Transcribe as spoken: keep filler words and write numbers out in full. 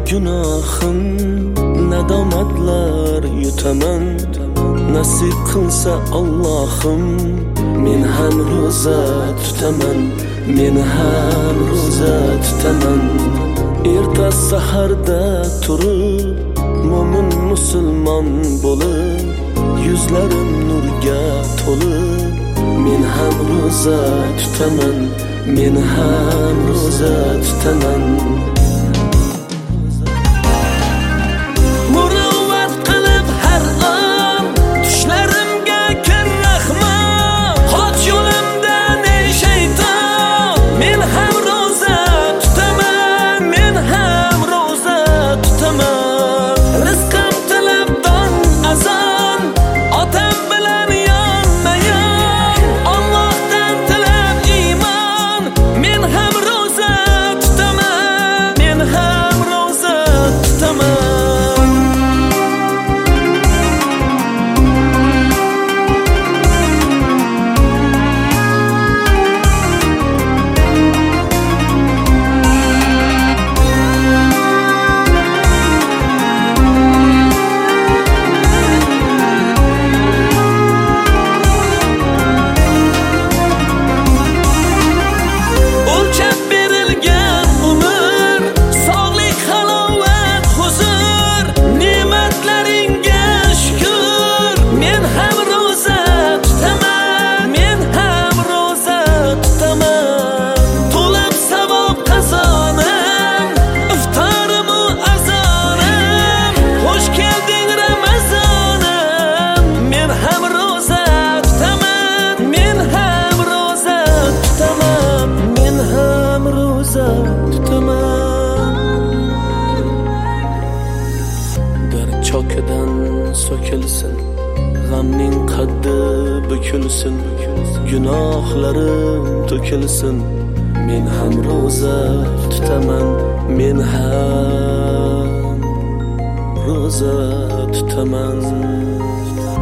gunohim nadomatlar yutaman. Nasib qilsa Allohim men ham roza tutaman, men ham roza tutaman. Erta saharda turib mo'min musulmon bo'lib, yuzlarim nurga to'lib men ham roza tutaman, men ham roza tutaman. Muruvvat qilib har on tushlarimga kir rahmat. Qoch yo'limdan ey shayton, men ham roza tutaman, men ham roza tutaman. Rizqim tilab don azon, otam bilan yonma-yon. Allohdan tilab iymon, men ham roza tutaman, men ham roza tutaman. Chokidan so'kilsin, g'amning qaddi bukilsin, gunohlarim to'kilsin, men ham roza tutaman, men ham roza tutaman.